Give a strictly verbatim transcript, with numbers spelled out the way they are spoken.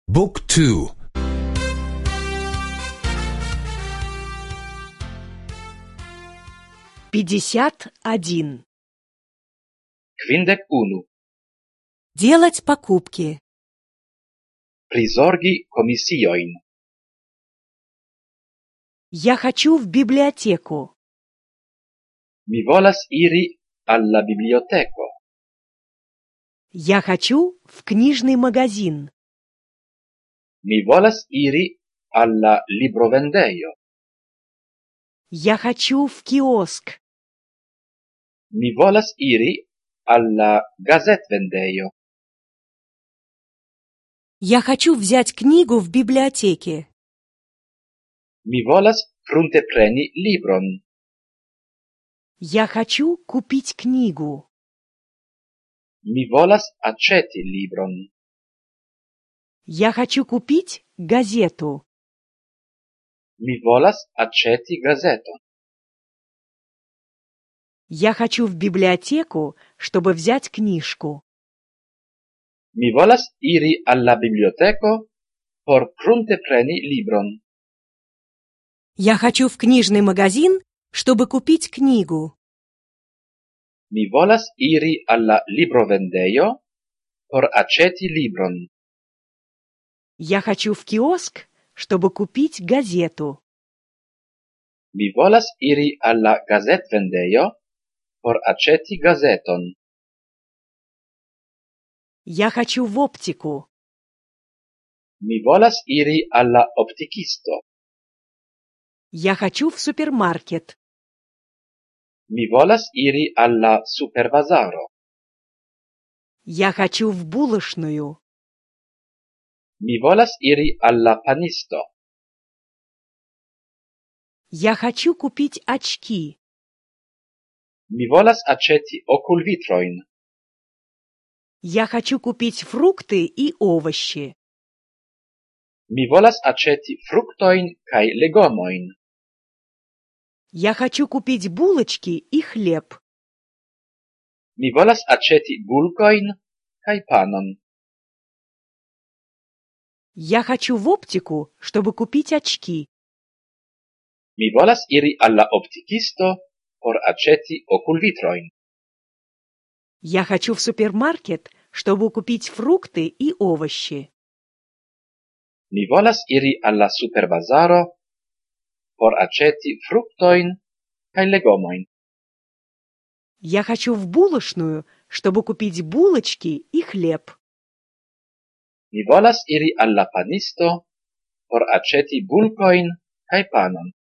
Book two. пятьдесят один. Kvindek unu. Делать покупки. Prizorgi komisiojn. Я хочу в библиотеку. Mi volas iri al la biblioteko. Я хочу в книжный магазин. Mi volas iri al la librovendejo. Я хочу в киоск. Mi volas iri al la gazetvendejo. Я хочу взять книгу в библиотеке. Mi volas pruntepreni libron. Я хочу купить книгу. Mi volas aĉeti libron. Я хочу купить газету. Mi volas aĉeti gazeton. Я хочу в библиотеку, чтобы взять книжку. Mi volas iri al la biblioteko por pruntepreni libron. Я хочу в книжный магазин, чтобы купить книгу. Mi volas iri al la librovendejo por aĉeti libron. Я хочу в киоск, чтобы купить газету. Mi volas iri al la gazetvendejo por aĉeti gazeton. Я хочу в оптику. Mi volas iri al la optikisto. Я хочу в супермаркет. Mi volas iri al la superbazaro. Я хочу в булочную. Mi volas iri al la panisto. Я хочу купить очки. Mi volas aĉeti okulvitrojn. Я хочу купить фрукты и овощи. Mi volas aĉeti fruktojn kaj legomojn. Я хочу купить булочки и хлеб. Mi volas aĉeti bulkojn kaj panon. Я хочу в оптику, чтобы купить очки. Mi volas iri al la optikisto por aĉeti okulvitrojn. Я хочу в супермаркет, чтобы купить фрукты и овощи. Mi volas iri al la superbazaro por aĉeti fruktojn kaj legomojn. Я хочу в булочную, чтобы купить булочки и хлеб. Mi volas iri al la panisto por aĉeti bulkojn kaj panon.